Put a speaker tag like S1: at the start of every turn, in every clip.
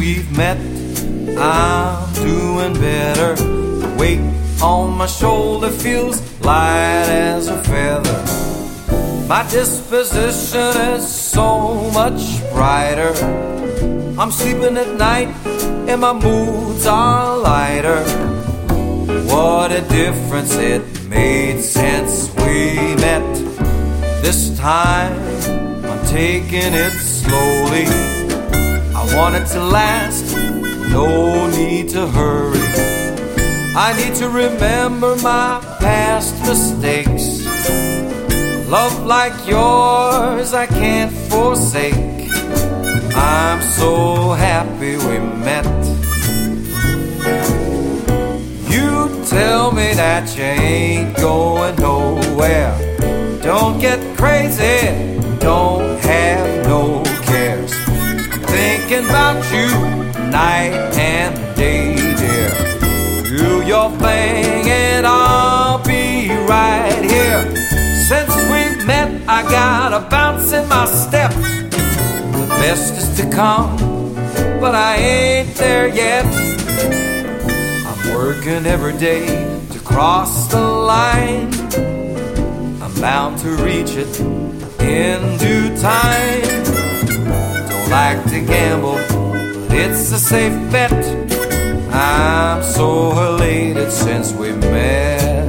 S1: we've met, I'm doing better. The weight on my shoulder feels light as a feather. My disposition is so much brighter. I'm sleeping at night and my moods are lighter. What a difference it made since we met. This time I'm taking it slowly. I want it to last, no need to hurry. I need to remember my past mistakes. Love like yours I can't forsake. I'm so happy we met. You tell me that you ain't going nowhere. Don't get crazy, don't have no cares. I'm thinking about you night and day, dear. Do your thing and I'll be right here. Since we met, I got a bounce in my step. The best is to come, but I ain't there yet. I'm working every day to cross the line. I'm bound to reach it in due time. Don't like to gamble, but it's a safe bet. I'm so elated since we met.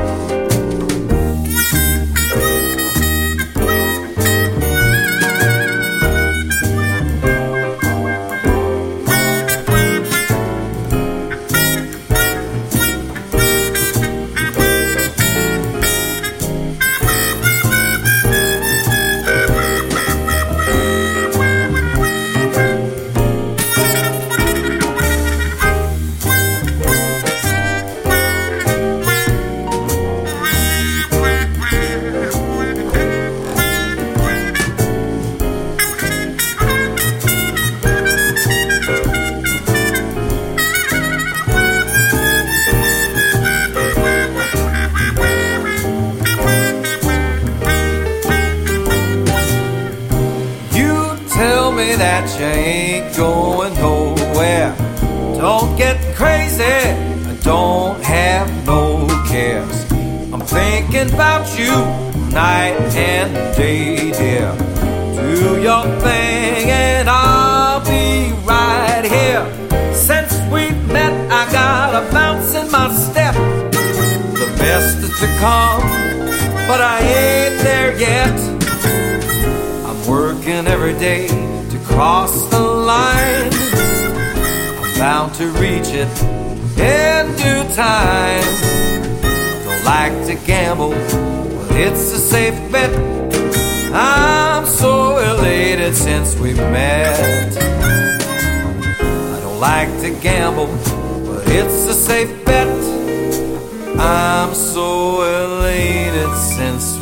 S1: That you ain't going nowhere. Don't get crazy, I don't have no cares. I'm thinking about you night and day, dear. Do your thing and I'll be right here. Since we met, I got a bounce in my step. The best is to come, but I ain't there yet. I'm working every day to cross the line. I'm bound to reach it in due time. Don't like to gamble, but it's a safe bet. I'm so elated since we met. I don't like to gamble, but it's a safe bet. I'm so elated since